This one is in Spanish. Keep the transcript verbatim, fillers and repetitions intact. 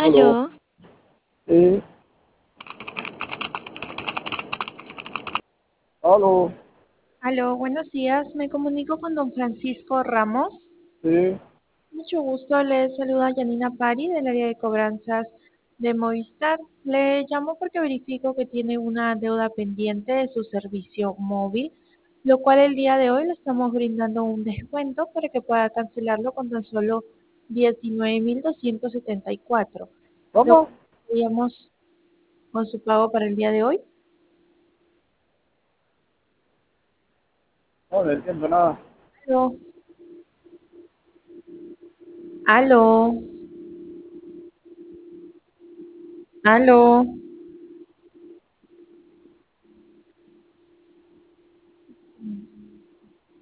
Aló, Aló, sí, aló, aló, buenos días. Me comunico con don Francisco Ramos. sí, Mucho gusto, le saluda Janina Pari del área de cobranzas de Movistar. Le llamo porque verifico que tiene una deuda pendiente de su servicio móvil, lo cual el día de hoy le estamos brindando un descuento para que pueda cancelarlo con tan solo diecinueve mil doscientos setenta y cuatro. Lo ¿cómo? haríamos con su pago para el día de hoy. No, no entiendo nada. Aló, aló, aló.